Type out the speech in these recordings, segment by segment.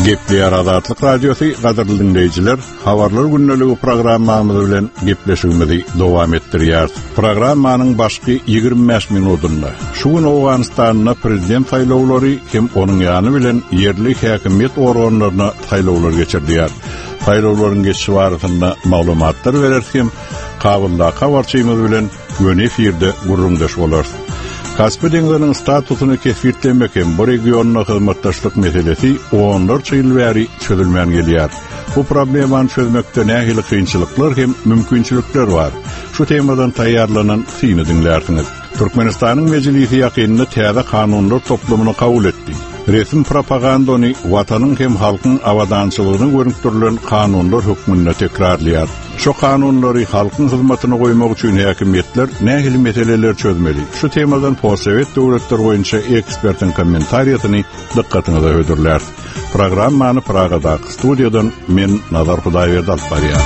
Gepli Arazatlyk Radiosu gaderly dinleyijiler, habarlar günneligi programmamyz bilen gepleşigimizi dowam etdirýär. Programmanyň başky 25 minutunda şu gün Awganystanyna prezident saýlawlary hem onuň ýany bilen yerli häkimiýet organlaryna saýlawlar geçirdiler. Saýlawlaryň geçişi barysynda maglumatlar bererken, kabulda habarçymyz bilen göni efirde gurrundaş bolar. Kaspy deňziňiň statusunu kesgirtlemek hem bu regiona hyzmatdaşlyk meselesi 14 ýyl bäri çözülmän gelýär. Bu problemany çözmekde nähili kynçylyklar hem mümkinçilikler bar. Şu temadan taýýarlanan syny dinlärsiňiz. Türkmenistanyň mejlisi ýakynyny täze kanunlar toplumyny kabul etdi. Resmi propagandany watanyň hem halkyň awadançylygyny görüntülen kanunlar hukmyna tekrarlaýar. Şu kanunlary halkyň hyzmatyna goýmak üçin häkimiýetler nähili meseleler çözmeli. Şu temadan postsovet döwletler boýunça ekspertiň kommentariýasyny dikkatiňize öýdürler. Programmany Pragada studiýadan men Nazar Hudaýberdi alyp barýar.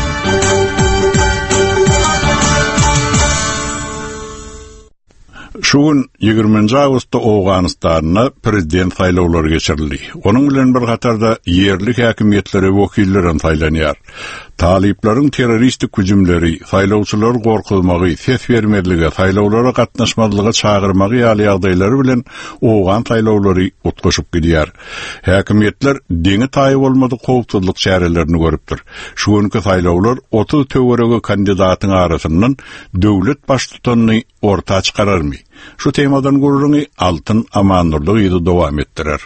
Şu gün 20 Awgustda Awganystanyna prezident saýlawlary geçirildi. Onuň bilen bir gatarda yerli häkimiýetlere wekillerin saýlanýar. Taliplerin teröristik hüjümleri, saýlawçylar gorkulmagy, ses bermedligi, saýlawlara gatnaşmadlygy çağırmagy ýaly ýagdaýlary bilen Awgan saýlawlary utgaşyp gidýär. Häkimiýetler deňi taýyp bolmady howpsuzlyk çärelerini görüpdir. Şu günkü saýlawlar 30 töweregi kandidatyň arasyndan döwlet baş tutanyny orta çykararmy? Şu temadan gurrungy Altyn Amannurly ýygy dowam etdirer.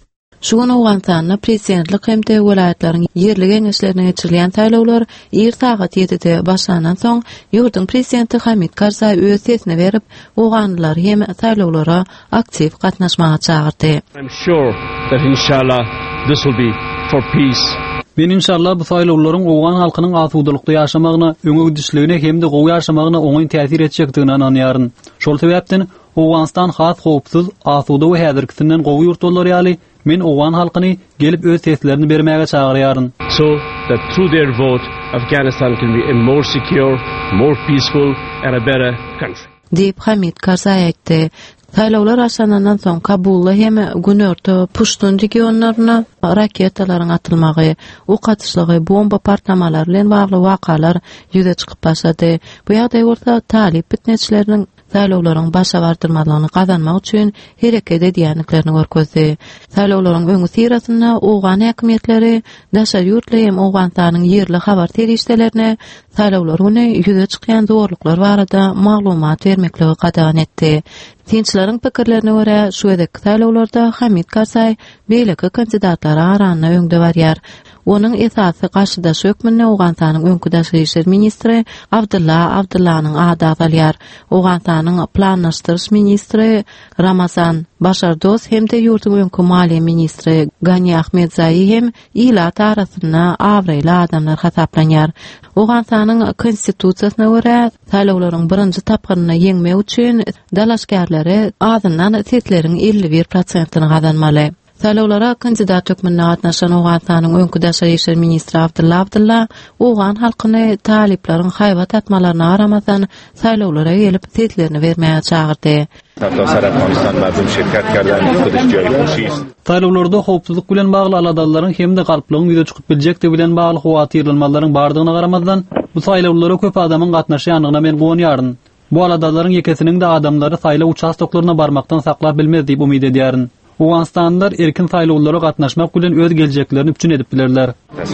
Şu gün Awganystanyna prezidentlik hemde welaýatlaryň yerli geňeşlerine geçirilýän saýlawlar ýer saat 7-de başlanan soň ýurduň prezidenti Hamid Karzai öz sesini berip, Awganlylar hem saýlawlara aktiv gatnaşmaga çağırdy. I'm sure that inshallah this will be for peace. Men inşallah bu saýlawlaryň Awgan halkynyň asuwdulykda ýaşamagyna, öňe düşligine hemde gowy ýaşamagyna oňy täsir etjekdigini ananýaryn. Şol sebäpden Awganystan has howpsuz, asuwda we häzirkisinden gowy ýurtlar ýaly men Awgan halkyny gelip öz seslerini bermäge çağırýaryn. So that through their vote, Afghanistan can be a more secure, more peaceful and a better country. Deyip Hamid Karzai aýtdy. Saýlawlar başlanandan soň Kabulda hem Günörtü, Pushtun regionlaryna raketalaryň atylmagy, ok atışlygy, bomba partlamalary bilen bagly wakalar ýüze çykyp başlady. Bu ýagdaý bolsa talip bitneçileriniň saýlawlaryň başa bardyrmalygyny gazanmak üçin hereket edýänliklerini görkezdi. Saýlawlaryň öňü sirasyna Awgan häkimiýetleri daşa ýurtly hem Awganystanyň yerli habar terişdelerine saýlawlar güni ýüze çykýan zorluklar barada maglumat bermekligi gadan etdi. Tinçleriň pikirlerine görä, şu edeki saýlawlarda Hamid Karzai beýleki kandidatlar aranyna öňde barýar. Onun esasy gaşydaş hökmüne Awganystanyň öňkü daşy işler ministri Abdullahnyň ady alýar. Awganystanyň planlaşdyryş ministri Ramazan Başardoz hemde ýurduň öňkü maliýe ministri Gani Ahmedzai hem ilat arasyna awreýli adamlar hasaplanýar. Awganystanyň konstitusiýasyna görä, saýlawlaryň birinji tapgynyny ýeňmek üçin dalaşgarlary azyndan sesleriň 51%-ni gazanmaly. Saýlawlara kandidat hökmüne gatnaşan Awganystanyň öňkü daşy işler ministri Abdullah Awgan halkyny taliplaryň haýbat atmalaryna aramazdan saýlawlara gelip seslerini bermäge çağırdy. Saýlawlarda howpsuzlyk bilen bagly aladalaryň hemde galplygyň ýüze çykyp biljekdi bilen bagly howatyrlanmalaryň bardygyna garamazdan bu saýlawlara köp adamyň gatnaşýanyna men goňýaryn. Bu aladalaryň ýekesiniň de adamlary saýlaw участоklaryna barmakdan saklap bilmez diýip umyt edýärin. Awganistanlar erkin saýlawlara gatnaşmak bilen öz geljeklerini üçin edip bilerler.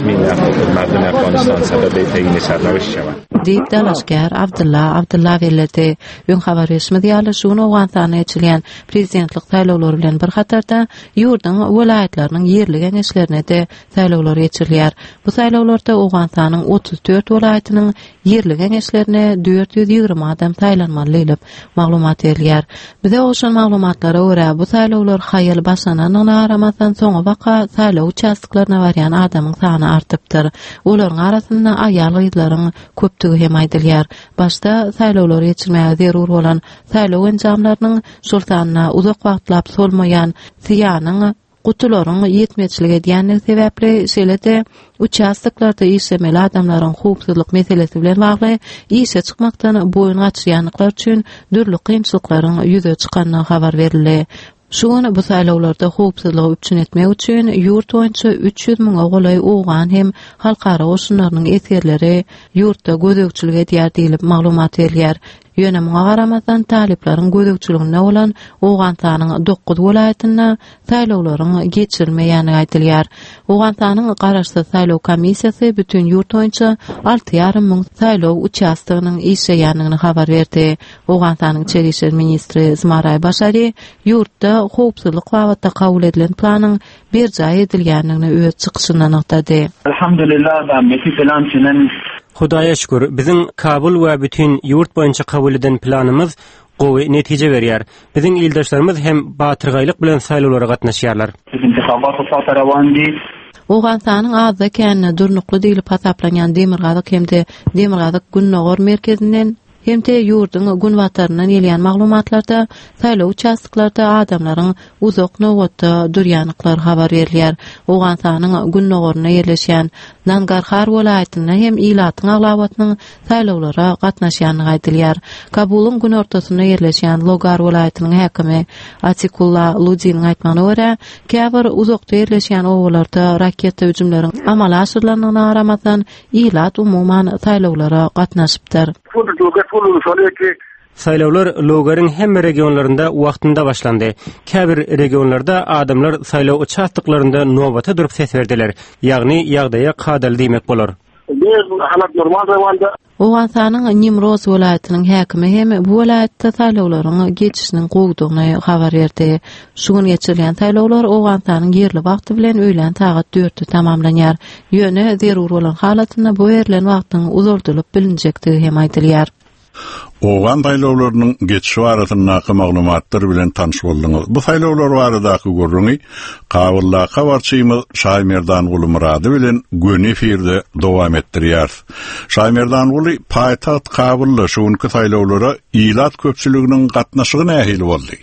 Deyip dalaşgar Abdullah verildi. Öň habar resmi diýýärler şu Awganystana geçirilýän prezidentlik saýlawlary bilen bir hatarda ýurduň welaýatlarynyň yerli geňeşlerine de saýlawlar geçirilýär. Bu saýlawlarda Awganystanyň 34 welaýatynyň yerli geňeşlerine 420 adam saýlanmaly diýilip maglumat berilýär. Bize oşan maglumatlara görä bu saýlawlar haýyl başlananyna aramazdan soňa waka saýlaw участоklaryna barýan adamyň sany artypdyr. Olaryň arasynda aýal gyzlaryň köpdigi hem aýdylýar. Başda saýlawlary geçirmäge zerur bolan saýlaw enjamlarynyň şol sanyna uzak wagtlap solmaýan siýanyň gutularyň ýetmeçiligi edýänligi sebäpli şeýle-de участокlarda işlemeli adamlaryň howpsuzlyk meselesi bilen bagly işe çykmakdan boyun gaçýanlyklar üçin dürli kynçylyklaryň ýüze çykanyny habar berildi. Şuňa bu saýlawlarda howpsuzlygy üçin etmek üçin ýurt boýunça 300 000 golay oğan hem halkara goşunlarynyň eserleri ýurtda gözegçilik edýär diýilip maglumat berýär. Ýönemeňe garamazdan taliplaryň gözegçiligine bolan Owgantanyň 9 welaýatyna saýlawlaryň geçirilmeýäni aýdylýar. Owgantanyň garaşsyz saýlaw komissiýasy bütün ýurt boýunça 6,5 000 saýlaw учаstygynyň işleýändigini habar berdi. Owgantanyň Içeri işler ministri Zmaray Başary ýurtda howpsuzlyk wagtynda kabul edilen planyň berjaý edilýändigini öz çykyşyndan aýtdy. Alhamdulillah da meki plan çenen Hudaýa şükür, biziň kabul we bütün ýurt boýunça kabul eden planymyz gowy netije berýär. Biziň ildaşlarymyz hem batyrgaýlyk bilen saýlawlara gatnaşýarlar. Owgantanyň azda känne durnukly diýilip hasaplanýan Demirgazyk hemde Demirgazyk Günnogor merkezinden hemde ýurduň gün wataryndan gelýän maglumatlarda saýlaw участкаларда adamlaryň uzak nowatda durýanlyklar habar berilýär. Owgantanyň Günnogoruna ýerleşýän Nangarhar welaýatyna hem Ilatyň aglawatynyň saýlawlara gatnaşýanyny aýdylýar. Kabulyň gün ortasyna ýerleşýän Logar welaýatynyň häkimi Atikulla Ludiň aýtmagyna görä, käbir uzakda ýerleşýän owalarda raketa hüjümleriň amala aşyrylanyna garamazdan Ilat umuman saýlawlara gatnaşypdyr. Saýlawlar Logaryň hemme regionlarynda wagtynda başlandy. Käbir regionlarda adamlar saýlaw uçastyklarynda nowata durup ses berdiler. Ýagny ýagdaýa kadal diýmek bolar. Owgantanyň Nimroz welaýatynyň häkimi hem bu welaýatda saýlawlaryň geçişiniň gowdugyny habar berdi. Şuň geçirilýän saýlawlar Owgantanyň ýerli wagty bilen öýlen saat 4-de tamamlanýar. Ýöne zerur bolan halatynda bu verilen wagtyň uzardylyp bilinjekdigi hem aýdylýar. Oğan saýlawlarynyň geçişi barasyndaky maglumatlar bilen tanış boldyňyz. Bu saýlawlar baradaky görüňi Kabulla habarçymyz Şaýmerdan Uly Murady bilen gün efirde dowam etdirýär. Şaýmerdan Uly paýtaht Kabulla şuňky saýlawlara Ilat köpçüliginiň gatnaşygyna ähli boldy.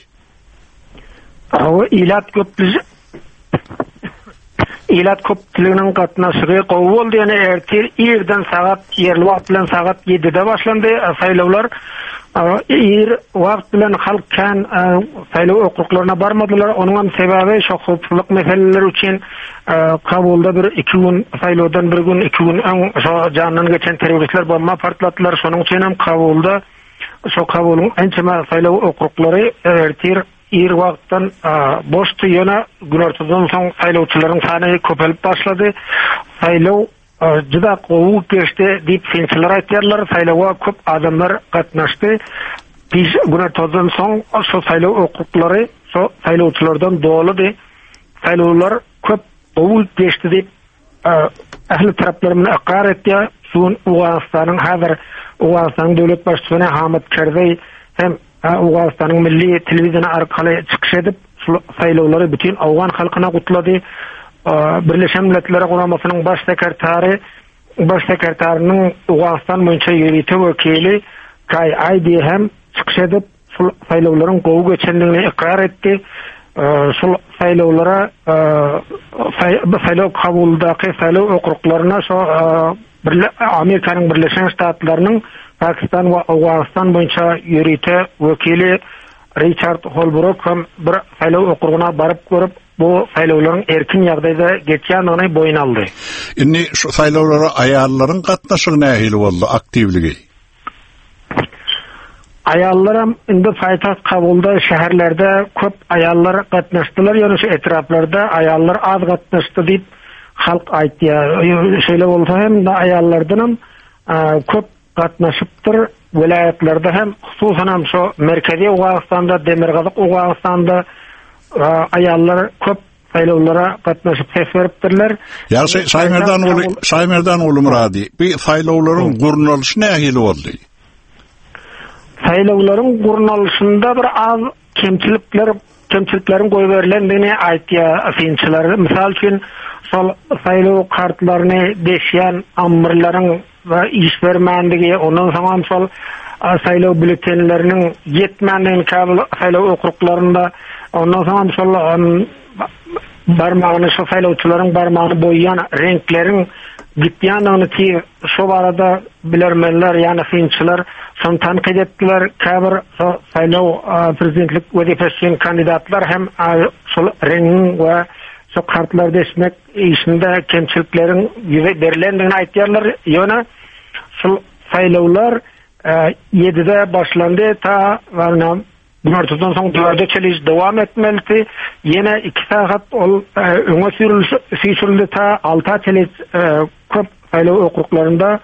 Ilat köpçüliginiň gatnaşygy gowy boldy. Ýani ertir ýerden sagat ýerli wagt bilen sagat 7-de başlandy. Saýlawlar ýer wagt bilen halk kan saýlaw okuklaryna barmadylar. Onuň sebebi şo howpsuzlyk meseleleri üçin kabulda bir 2 gün saýlawdan bir gün 2 gün şo janyny geçen teröristler bomba partlatdylar. Şonuň üçin hem kabulda şo kabulyň ençeme saýlaw okuklary ertir ýer wagtdan boşdy. Ýöne gün ortadan soň saýlawçylaryň sany köpelip başlady. Saýlaw juda gowy geçdi diýip finçiler aýtýarlar. Saýlawga köp adamlar gatnaşdy. Biz gün ortadan soň şo saýlaw okuklary şo saýlawçylardan doludy. Saýlawlar köp gowy geçdi diýip ähli taraplarymyň aqar etdi. Şuň Owganstanyň häzir Owganstanyň döwlet başçysyna Hamid Karzai hem Owganstanyň milli telewizionyna arkaly çykyş edip saýlawlary bütün Awgan halkyna gutlady. Birleşen Milletler Guramasynyň baş sekretärinyň Owganstan boýunça ýönetim wekili Kay Aydi hem çykyş edip saýlawlaryň gowy geçendigini ikrar etdi. Şol saýlawlara saýlaw kabuldaky saýlaw okuklaryna şo Amerikanyň Birleşen Ştatlarynyň Pakistan we Awganistan boýunça ýönetim wekili Richard Holbrook hem bir saýlaw okurgyna baryp görüp bu saýlawlaryň erkin ýagdaýda geçýändigini boýun aldy. Indi şu saýlawlara aýallaryň gatnaşygyna ähli boldy, aktivligi. Aýallaram indi paýtaht kabulda şäherlerde köp aýallar gatnaşdylar. Ýöne şu etraplarda aýallar az gatnaşdy diýip halk aýtýar. Şeýle bolsa hem de aýallardan köp gatnaşypdyr. Welaýatlarda hem hususan hem şu merkezi Owganstanda, Demirgazyk Owganstanda aýallar köp saýlawlara gatnaşyp ses beripdirler. Ýa-da Şaýmerdan Uly Murady, bu saýlawlaryň gurnalyşyna ähli boldy. Saýlawlaryň gurnalyşynda bir az kemçiliklerin goýup berilendigini aýtýar finçiler. Misal üçin şol saýlaw kartlaryny deşýän amyrlaryň we iş bermänligi, ondan soň şol saýlaw bültenleriniň ýetmändigini kabul saýlaw okruklarynda, ondan soň şol barmagyny şu saýlawçylaryň barmagyny boýýan renkleriň gitýanyny ki şu barada bilermenler ýani finçiler son tanqid etdiler. Käbir saýlaw prezidentlik wezifesine kandidatlar hem şol rengin we şu kartlar desmek işinde kemçiliklerin yüze berilendigini aýtýarlar. Ýöne şu saýlawlar 7'de başlandı ta varna Mart'tan soň 4'e çeliş dowam etmeli. Yine 2 saat öňe sürüldi ta 6'a çeliş köp saýlaw okruklarında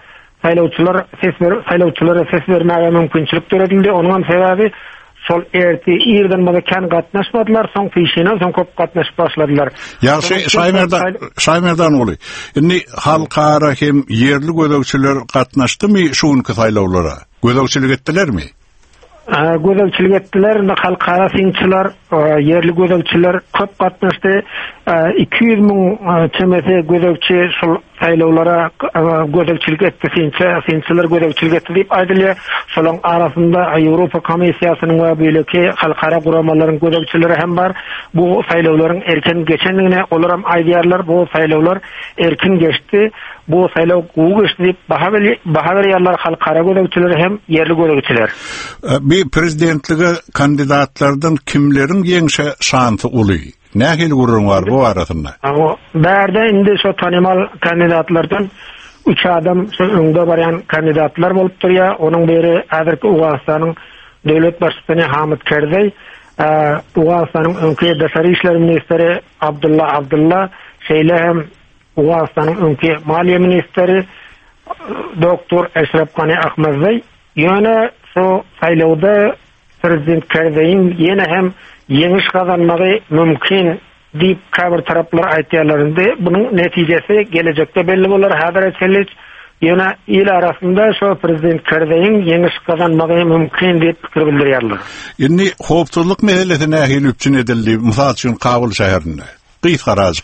saýlawçylara ses bermäge mümkinçilik berildi. Onuň sebebi sol irden bana kan gatnaşmadylar, soň fişine soň köp gatnaşyp başladylar. Ýa-da Şaýmerdan oly. Indi halkara hem ýerli gödökçiler gatnaşdymy şuňky saýlawlara? Gödökçilik etdilermi? Gödökçilik etdiler, halkara finçiler, yerli gödökçiler köp gatnaşdy. 200 000 çemese gödökçi şol saýlawlara gödökçilik etdi, finçiler gödökçilik etdi diýip aýdylýar. Şolaň arasynda Ýewropa Komissiýasynyň we beýleki halkara guramalaryň gödökçileri hem bar. Bu saýlawlaryň erken geçendigine olar hem aýdýarlar, bu saýlawlar erkin geçdi. Bu saýlaw gowy geçdi diýip baha berýärler halkara gödökçileri hem yerli gödökçiler. Bir prezidentlige kandidatlardan kimlerin ýeňşe şansy uly? Nähil gurrun var bu arasynda? Bärde indi şu tanymal kandidatlardan 3 adam şu öňde barýan kandidatlar bolup durýar. Onuň biri häzirki Ugandistanyň döwlet başçysy Hamid Karzai, Ugandistanyň öňki daşary işler ministri Abdullah şeýle hem Ugandistanyň öňki maliýe ministri doktor Eşref Gani Ahmadzai. Ýöne şu saýlawda prezident Karzaiň ýene hem ýeňiş gazanmagy mümkin diýip käbir taraplar aýtýarlarynda bunyň netijesi gelecekde belli bolar. Häzir etselik ýöne il arasynda şu prezident Karzaiň ýeňiş gazanmagy mümkin diýip pikir bildirýärler. Indi howpsuzlyk meselesi nähil üpçün edildi, mysal üçin Kabul şäherinde. Gysgaraz.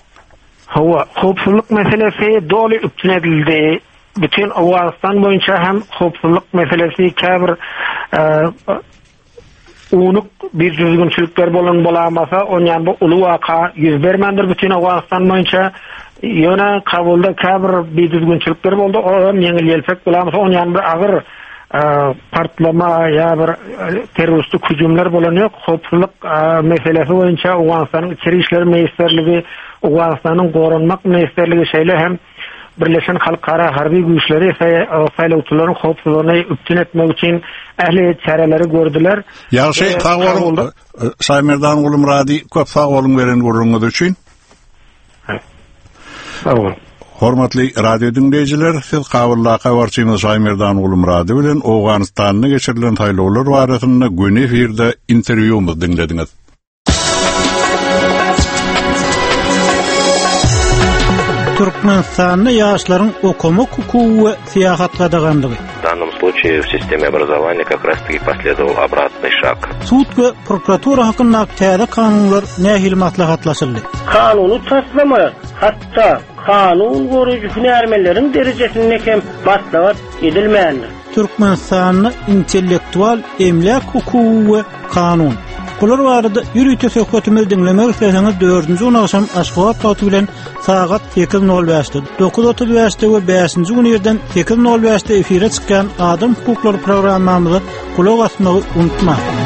Howpsuzlyk meselesi doli üpçün edildi. Bütün Awganistan boýunça hem howpsuzlyk meselesi käbir unuk bir düzgünçilikler bolamasa onyan bu uly waka ýüz bermendir bütün Awganistan boýunça. Ýöne Kabulda käbir bir düzgünçilikler boldy. O ýeňil ýelpek bolamasa onyan bir agyr partlama ýa bir terroristlik hüjümler bolan ýok. Howpsuzlyk meselesi boýunça Awganistanyň içeri işler ministrligi, Awganistanyň gorunmak ministrligi şeýle hem Birleşen Halkara harbiy güýçleri saýlawçylaryň howpsuzlygyny üpçün etmek üçin ähli çareleri gördüler. Ýa-şe Şaýmerdan ulum radi köp sag bolun beren gurrunňyz üçin. Hormatly radio dinleýijiler, siz Kabulda habarçymyz Şaýmerdan ulum radi bilen Awganistanyň geçirilen saýlawlar barasynda gün efirde interwýumyz dinlediňiz. Türkmenistan'da yaşların okuma hukuku ve siyahat qadağanlığı. В данном случае в системе образования как раз-таки последовал обратный шаг. Sud ve prokuratura hakkında täze kanunlar nähil maslahatlaşyldy. Kanunu taslama, hatta kanun gorucu hünärmelerin derejesine hem maslahat edilmeýändir. Türkmenistan'da intellektual emlak hukuku ve kanun. Bular barada ýürüýte söhbetimiz dinlemek isterseniz 4-nji akşam Aşgabat saty bilen saat 8:05'de 9:35'de we 5-nji gün ýerden 8:05'de efire çykan Adam hukuklary programmamyzy kulak asmagy unutmaň.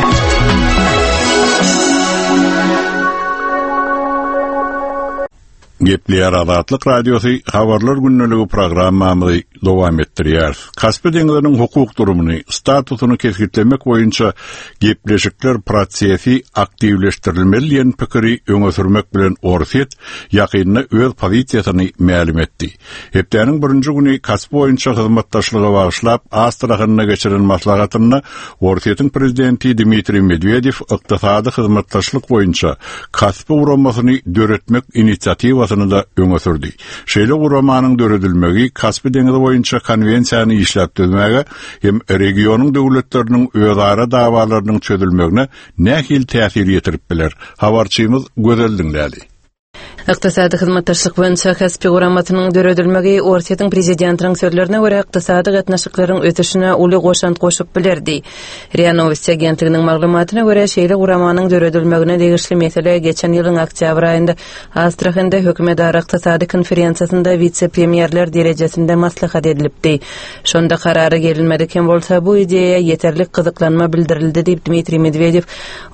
Gepleýär Azatlyk Radiosy habarlar günneligi programmamy dowam etdirýär. Kaspy deňleriniň hukuk durumuny, statusyny kesgitlemek boýunça gepleşikler prosesi aktivleşdirilmeli diýen pikiri öňe sürmek bilen Orset ýakynyna öz pozisiýasyny ma'lum etdi. Hepdeniň birinji güni kasp boýunça hyzmatdaşlyga bagyşlap Astrahanyna geçiren maslahatyny Orset'iň prezidenti Dmitri Medvedev ykdysady hyzmatdaşlyk boýunça kaspy uramasyny döretmek inisiatiwasyny da öňe sürdi. Şeýle uramanyň döredilmegi Kaspy deňizi boýunça konwensiýany işläp döwmäge hem regionyň döwletleriniň özara dawalarynyň çözülmegine nähil täsir ýetirip biler. Habarçymyz gözeldiňlädi. Iqtisadi hyzmatdaşlyk boýunça kasby guramatynyň döredilmegi Orsiýetiň prezidentiniň sözlerine görä iqtisady gatnaşyklaryň ötüşine uly goşant goşup bilerdi. RIA Novosti agentliginiň maglumatyna görä şeýle guramanyň döredilmegine degişli mesele geçen ýylyň oktyabr aýynda Astrahanda hökümet ara iqtisady konferensiýasynda vitse-premierler derejesinde maslahat edilipdi. Şonda karary gelinmediken bolsa bu ideýa yeterlik gyzyklanma bildirildi diýip Dmitri Medvedev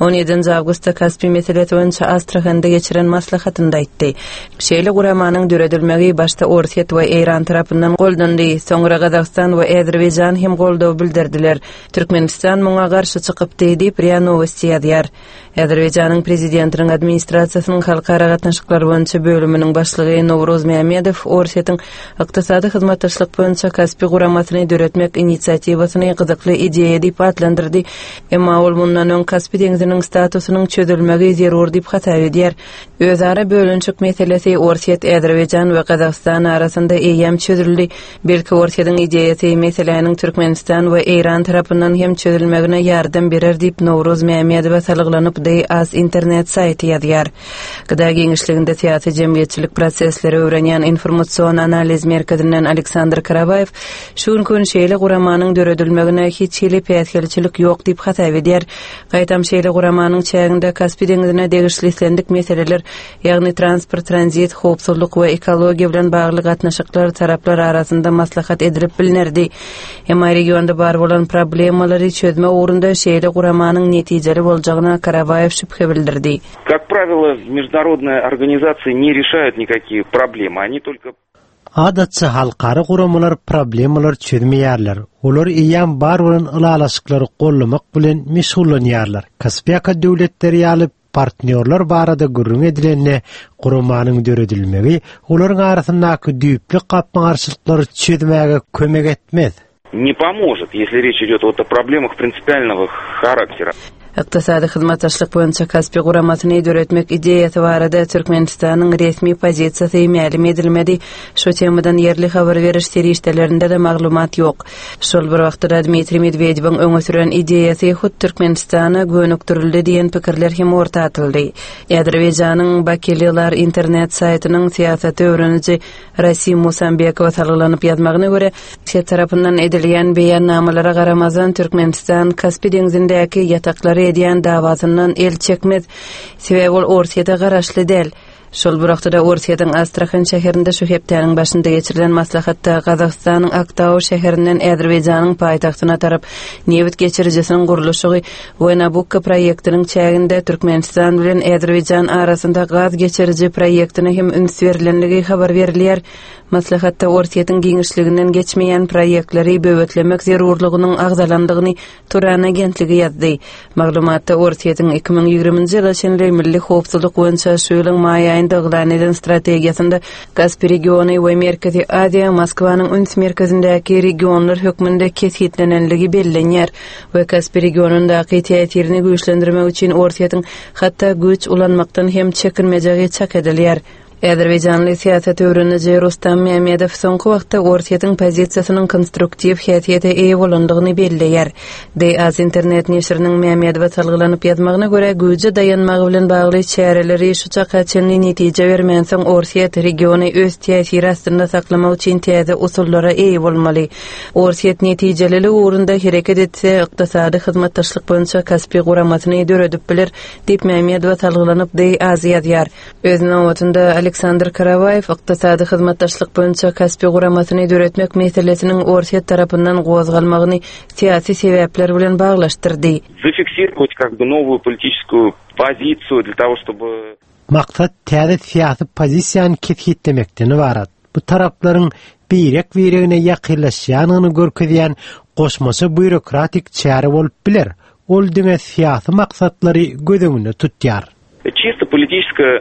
17 awgustda kasby meselesi boýunça Astrahanda geçiren maslahatynda aýtdy. Şeýle guramanyň döredilmegi başda Orsiýet we Eýran tarapyndan goldandy. Soňra Gazagystan we Azerbaýjan hem goldaw bildirdiler. Türkmenistan muňa garşy çykypdy diýip RIA Novosti ýazýar. Azerbaýjanyň prezidentiniň administrasiýasynyň halkara gatnaşyklar boýunça bölüminiň başlygy Nowroz Mehmedow Orsiýetiň ykdysady hyzmatdaşlyk boýunça kasby guramatyny döretmek inisiatiwasyny gyzykly ideýa diýip adlandyrdy. Emma ol mundan öň kasby deňiziniň statusynyň çözülmegi zerur diýip hatary edýär. Özara bölünçük meselesi Orsiýet, Azerbaýjan we Gazagystan arasynda eýem çözüldi. Belki Orsiýetiň ideýasy meseleniň Türkmenistan we Eýran tarapyndan hem çözülmegine ýardam berer diýip Nowroz Mehmedow salyglanyp as internet saýty ýazýar. Gyda geňişliginde siýasy jemgyýetçilik prosesleri öwrenýän informasiýon analiz merkezinden Aleksandr Karavayev şu gün şeýle guramanyň döredilmegine hiç hili päsgelçilik ýok diýip hatary edýär. Gaýtam şeýle guramanyň çäginde Kaspy deňizine degişli sendik meseleler, ýagny transport, transit, howpsuzlyk we ekologiýa bilen bagly gatnaşyklar taraplar arasynda maslahat edilip bilinirdi. Emma regionda bar bolan problemalary çözme uğrunda şeýle guramanyň netijeli boljagyna Karavayev şüphe bildirdi. Как правило, международные организации не решают никакие проблемы, они только Adatça halkara guramalar problemalar çözmeýärler. Olar eýän bar bolan ılalaşyklary gollamak bilen meşgullanýarlar. Kasbiýaka döwletleri ýaly partnerler barada gürrüň edilende guramanyň döredilmegi olaryň arasyndaky düýpli gapmagarçylyklary çözmäge kömek etmez. Не поможет, если речь идет о проблемах принципиального характера. Iqtisady hyzmatdaşlyk boýunça kasby guramatyny döretmek ideýasy barada Türkmenistanyň resmi pozisiýasy ma'lum edilmedi. Şu temadan yerli habar beriş serişdelerinde de maglumat ýok. Şol bir wagtda Dmitri Medvedewiň öňe süren ideýasy hut Türkmenistana gönükdirildi diýen pikirler hem orta atyldy. Azerbaýjanyň Bakelylar internet saýtynyň siýasaty öwreniji Rasim Musambekow salyglanyp ýazmagyna görä, şeýle tarapyndan edilýän beýannamalara garamazdan Türkmenistan Kaspi deňizindäki ýataklary edýän dawasyndan el çekmez. Sebäbi ol Orsiýete garaşly däl. Şol bir wagtda Orsiýetiň Astrahan şäherinde şu hepdeniň başynda geçirilen maslahatda Gazagystanyň Aktaw şäherinden Azerbaýjanyň paýtagtyna tarap newit geçirijesiniň gurulşy we Nabucco proýektiniň çäginde Türkmenistan bilen Azerbaýjan arasynda gaz geçiriji proýektine hem üns berilenligi habar berilýär. Maslahatda Orsiýetiň giňişliginden geçmeýän proýektleri böwetlemek zerurlygynyň agzalandygyny Turan agentligi ýazdy. Maglumatda Orsiýetiň 2020-nji ýyla şenle milli howpsuzlyk boýunça şu ýylyň maý aýynda ýylan eden strategiýasynda Kaspy regiony we Merkezi Aziýa Moskwanyň üns merkezindäki regionlar hökmünde kesitlenenligi bellenýär we Kaspy regionundaky täsirini güýçlendirmek üçin Orsiýetiň hatda güç ulanmakdan hem çekinmejegi çak edilýär. Azerbaýjanly siýasat öwreniji Rustam Mehmedow soňky wagtda Orsiýetiň pozisiýasynyň konstruktiw häsiýete eýe bolandygyny belleýär. Az internet neşriniň Mehmedow salyglanyp ýazmagyna görä güýje dayanmagy bilen bagly çäreleri şu çakaçyny netije bermänsoň Orsiýet regiony öz täsiri astynda saklamak üçin täze usullara eýe bolmaly. Orsiýet netijeleli uğrunda hereket etse ykdysady hyzmatdaşlyk boýunça kasby guramatyny döredip biler diýip Mehmedow salyglanıp az ýazýar. Özüniň wagtynda Aleksandr Karavayev ykdysady hyzmatdaşlyk boýunça kasby guramatyny döretmek meselesiniň Orsiýet tarapyndan gozgalmagyny siýasy sebäpler bilen baglaşdyrdy. Зафиксировать новую политическую позицию для того, чтобы maksat täze siýasy pozisiýany kesitlemekden ibarat. Bu taraplaryň birek-biregine ýakynlaşýanyny görkezýän goşmasy bürokratik çäre bolup biler. Ol diňe siýasy maksatlary gözüňde tutýar. Чисто политическая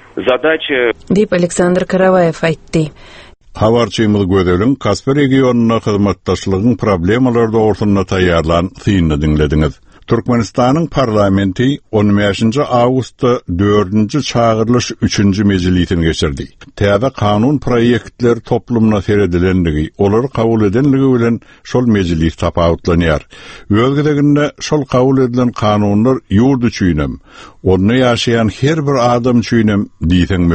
задача дип Александр Караваев aýtdy. Habarçymyz gödeliň Kaspy regionuna hyzmatdaşlygyň problemalary dogrusyna taýýarlan synyny dinlediňiz. Türkmenistanyň parlamenti 15-nji awgustda 4-nji çağırylış 3-nji mejlisini geçirdi. Täze kanun proýektleri toplumna seredilenligi, olary kabul edenligi bilen şol mejlis tapawutlanýar. Özgedeginde şol kabul edilen kanunlar ýurt üçinem, ony ýaşaýan her bir adam üçinem diýsen möhüm.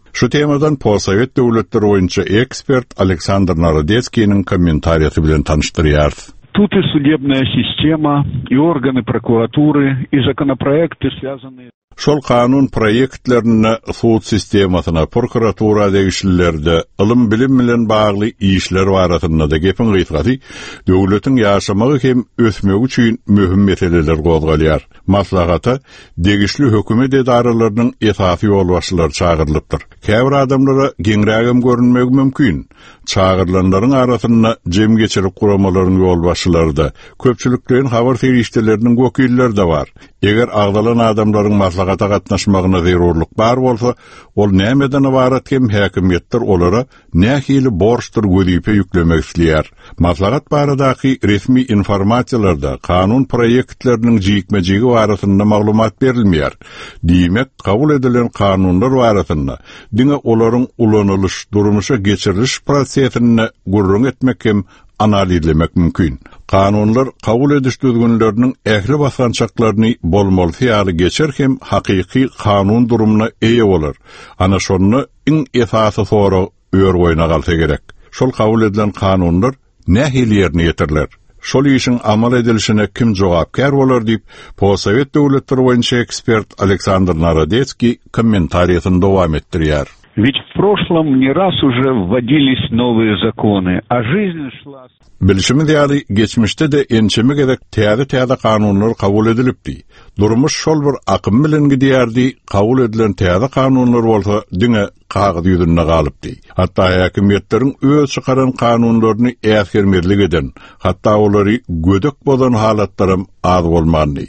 Şu temadan Possovet döwletleri boýunça ekspert Aleksandr Narodetskiň kommentariýasy bilen tanıştyrýar. Тут и судебная система, и органы прокуратуры, и законопроекты, связанные... Şol kanun proyektlerini suud sistemasyna, prokuratura degişlerde ilm bilim bilen bagly işler barasynda da gepin gysgaty, döwletiň ýaşamagy hem ösmegi üçin möhüm meseleler gozgalýar. Maslahata degişli hökümet edaralarynyň esasy ýolbaşçylary çağırlypdyr. Käbir adamlara geňrägem görünmegi mümkin. Çağırılanların arasında cemgeçilik kuramalaryň ýolbaşçylary da, köpçüliklerin habar feriştelerinin wekilleri de var. Eger agdalan adamlaryň maslahata gatnaşmagyna zerurlyk bar bolsa, ol nämeden ibaret hem häkimetler olara nähili borçdyr gödüpe ýüklemek isleýär. Maslahat baradaky resmi informasiýalarda kanun proyektleriniň jikmejigi barasynda maglumat berilmeýär. Diýmek, kabul edilen kanunlar barasynda diňe olaryň ulanylyş, durmuşa geçiriliş prosesini gurrun etmek hem analizlemek mümkin. Kanunlar kabul ediş düzgünlerinin ähli basançaklaryny bolmaly ýaly geçer hem hakyky kanun durumuna eýe bolar. Ana şonu iň esasy soru öýür goýna galsa gerek. Şol kabul edilen kanunlar nähili ýerine ýetirler? Şol işin amal edilişine kim jogapkar bolar diýip Possovet döwletleri boýunça ekspert Aleksandr Narodetskiň kommentariýasyny dowam etdirýär. Ведь в прошлом не раз уже вводились новые законы, а жизнь шла... Bilişimi diýäli geçmişde de ençeme gerek täze kanunlar kabul edilipdi. Durmuş şol bir akym bilen gidýärdi, kabul edilen täze kanunlar bolsa diňe kagyd ýüzünde galypdy. Hatda häkimetleriň öz çykaran kanunlaryny äsgermerlik eden, hatda olary gödök bolan halatlarym az bolmandy.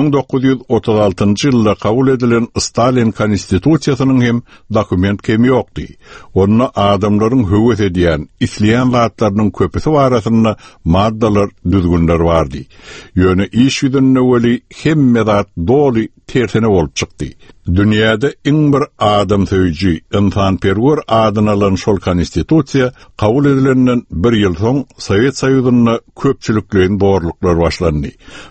1936 ýylda kabul edilen Stalin konstitusiýasynyň hem dokument kemi ýokdy. Onu adamlaryň höwes edýän, isleýän zatlarynyň köpüsi barasynda maddalar, düzgünler bardy. Ýöne iş ýüzünde weli hemme zat doly tersine bolup çykdy. Dünýäde iň bir adam söýji, insanperwer adyny alan şol konstitusiýa kabul edilenden bir ýyl soň Sowet Soýuzyna köpçüliklerin borluklar başlandy.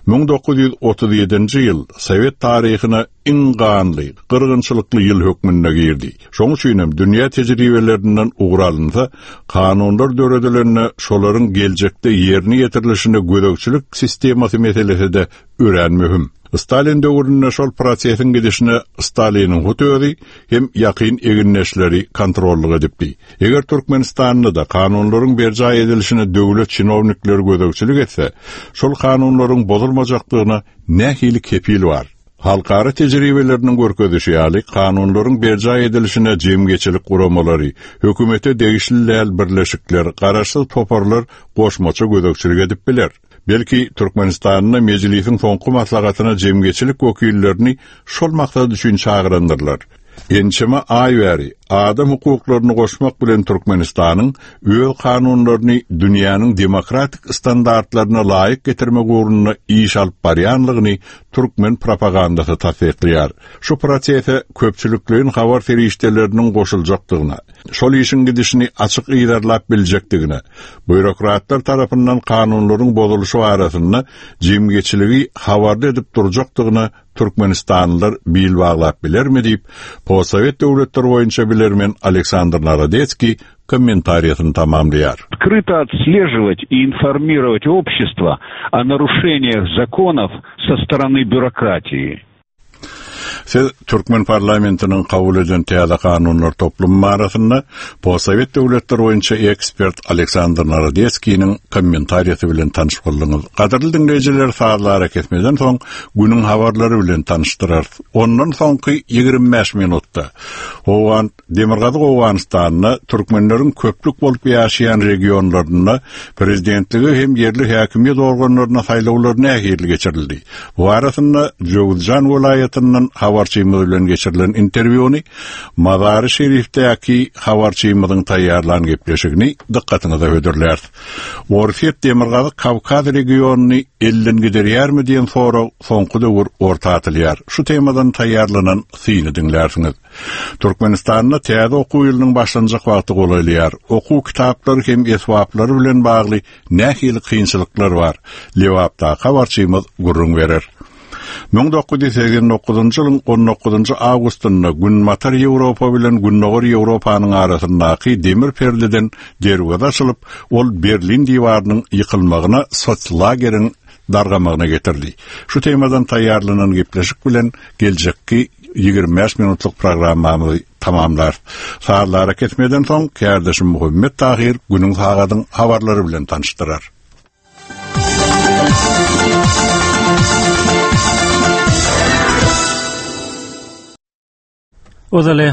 1937-nji ýyl Sowet taryhyna iň ganly, gyrgynçylykly ýyl hökmünde girdi. Şoň üçin hem dünýä tejribelerinden ugralynsa, kanunlar döredilende şolaryň geljekde ýerine ýetirilişine gödökçilik sistemasy meselesi de ören möhüm. Stalin döwründe şol prosesin gidişine Stalinin hutözi hem ýakyn eginleşleri kontrollyk edipdi. Eger Türkmenistanda da kanunlaryň berja edilişine döwlet çinownikleri gödökçilik etse, şol kanunlaryň bozulmajaklygyna nähili kepil bar. Halkara tejribeleriniň görkezişi ýaly kanunlaryň berja edilişine jemgeçilik guramalary, hökümete degişli birleşikler, garaşsyz toparlar goşmaça gödökçilik edip biler. Belki Türkmenistanyň mejlisiň soňky maslahatyna jemgeçilik wekillerini şol maksat üçin çağırandyrlar. Ençeme ay bäri adam hukuklaryny goşmak bilen Türkmenistanyň öz kanunlaryny dünýäniň demokratik standartlaryna laýyk getirmek ugrunda iş alyp barýanlygyny türkmen propagandasy tasdiklýar. Şu prosese köpçüliklerin habar ferişteleriniň goşuljakdygyna, şol işin gidişini açyk ýerlap biljekdigine, bürokratlar tarapyndan kanunlaryň bozuluşy barasynda jemgeçiligi habarda edip durjakdygyna Türkmenistanlılar bil baglap bilermi diýip Possovet döwletleri boýunça bilermen Aleksandr Narodetskiň kommentariýasyny tamamlaýar. Открыто отслеживать и информировать общество о нарушениях законов со стороны бюрократии. Türkmen parlamentinin kabul eden täze kanunlar toplumy arasynda Possovet döwletleri boýunça ekspert Aleksandr Narodetskiň kommentariýasy bilen tanyşyp boldyňyz. Gaderly dinleýijiler, saatlara kesmeden soň günüň habarlary bilen tanıştyrar. Ondan soňky 25 minutda Howan Demirgazy Owganystanyna türkmenleriň köplük bolup ýaşaýan regionlaryna prezidentligi hem yerli häkimiýet organlaryna saýlawlar nähili geçirildi. Bu arasynda Jowzjan welaýatynyň habarçymyzy bilen geçirilen interwýuny Mazary Şerifdäki habarçymyzyň taýýarlan gepleşigini dikkatiňize hödürler. Orfiýet Demirgazy Kawkaz regionuny elden giderýärmi diýen soraw soňky döwür orta atylýar. Şu temadan taýýarlanan syny dinlersiňiz. Türkmenistanyň täze okuw ýylynyň başlanjak wagty goýulýar. Okuw kitaplary hem eswaplary bilen bagly nähili kynçylyklar bar. Lewapda habarçymyz gurrun berer. 1989 ýylyň 19-njy awgustynda Günmatar Ýewropa bilen Günnogor Ýewropanyň arasyndaky demir perdeden derwada açylyp, ol Berlin diýwarynyň ýykylmagyna sosialageriň dargamagyna getirdi. Şu temadan taýýarlanan gepleşik bilen geljekki 25 minutluk programmamyzy tamamlar. Saatlara ketmeden soň kärdeşim Muhammed Tahir günüň hagadyň habarlary bilen tanıştyrar. Ozale